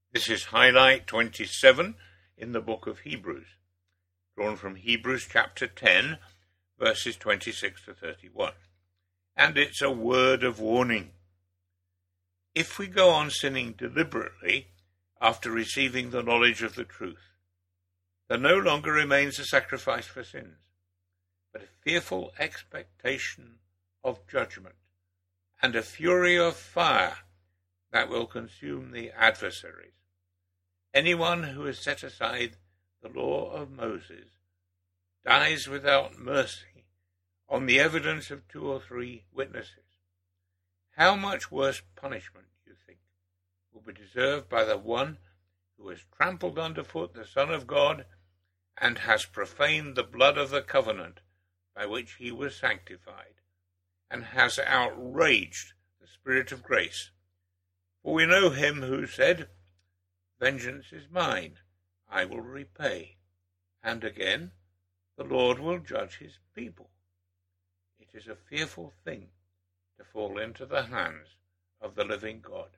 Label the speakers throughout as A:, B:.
A: This is highlight 27 in the book of Hebrews, drawn from Hebrews chapter 10, verses 26 to 31. And it's a word of warning. If we go on sinning deliberately after receiving the knowledge of the truth, there no longer remains a sacrifice for sins, but a fearful expectation of judgment and a fury of fire that will consume the adversaries. Anyone who has set aside the law of Moses dies without mercy on the evidence of 2 or 3 witnesses. How much worse punishment, you think, will be deserved by the one who has trampled underfoot the Son of God and has profaned the blood of the covenant by which he was sanctified, and has outraged the Spirit of grace? For we know him who said, "Vengeance is mine, I will repay," and again, "The Lord will judge his people." It is a fearful thing to fall into the hands of the living God.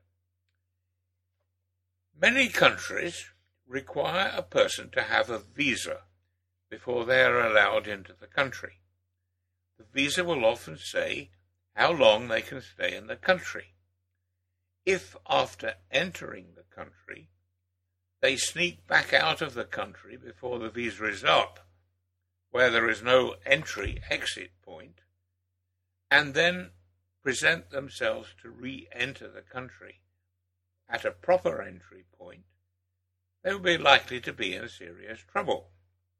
A: Many countries require a person to have a visa before they are allowed into the country. The visa will often say how long they can stay in the country. If after entering the country they sneak back out of the country before the visa is up, where there is no entry-exit point, and then present themselves to re-enter the country at a proper entry point, they will be likely to be in serious trouble.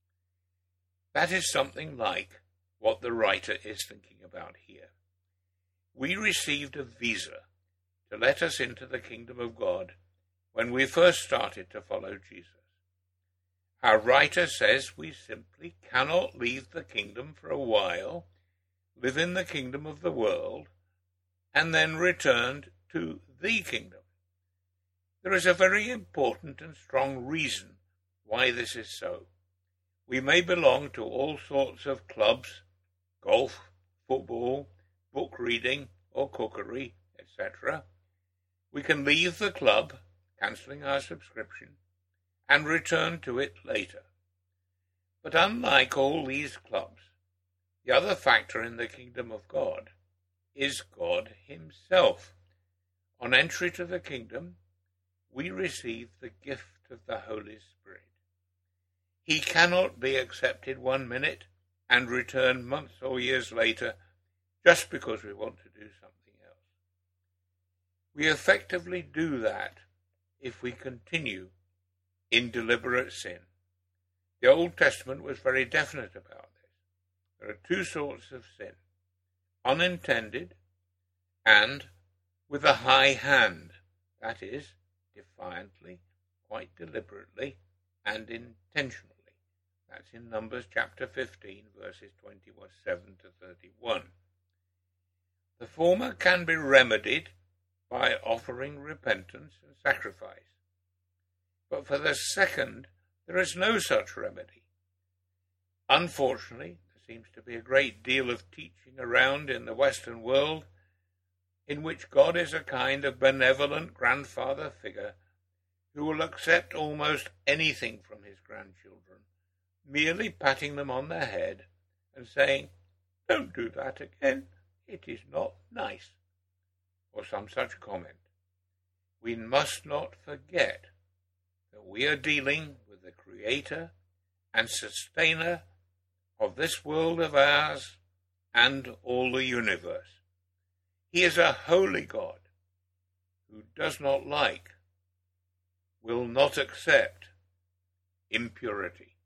A: That is something like what the writer is thinking about here. We received a visa to let us into the kingdom of God when we first started to follow Jesus. Our writer says we simply cannot leave the kingdom for a while, live in the kingdom of the world, and then return to the kingdom. There is a very important and strong reason why this is so. We may belong to all sorts of clubs, golf, football, book reading, or cookery, etc. We can leave the club, cancelling our subscription, and return to it later. But unlike all these clubs, the other factor in the kingdom of God is God himself. On entry to the kingdom, we receive the gift of the Holy Spirit. He cannot be accepted 1 minute and return months or years later just because we want to do something else. We effectively do that if we continue in deliberate sin. The Old Testament was very definite about this. There are 2 sorts of sin: unintended and with a high hand, that is, defiantly, quite deliberately, and intentionally. That's in Numbers chapter 15, verses 27 to 31. The former can be remedied by offering repentance and sacrifice. But for the second, there is no such remedy. Unfortunately, there seems to be a great deal of teaching around in the Western world in which God is a kind of benevolent grandfather figure who will accept almost anything from his grandchildren, merely patting them on the head and saying, "Don't do that again, it is not nice," or some such comment. We must not forget that we are dealing with the creator and sustainer of this world of ours and all the universe. He is a holy God who does not like, will not accept impurity.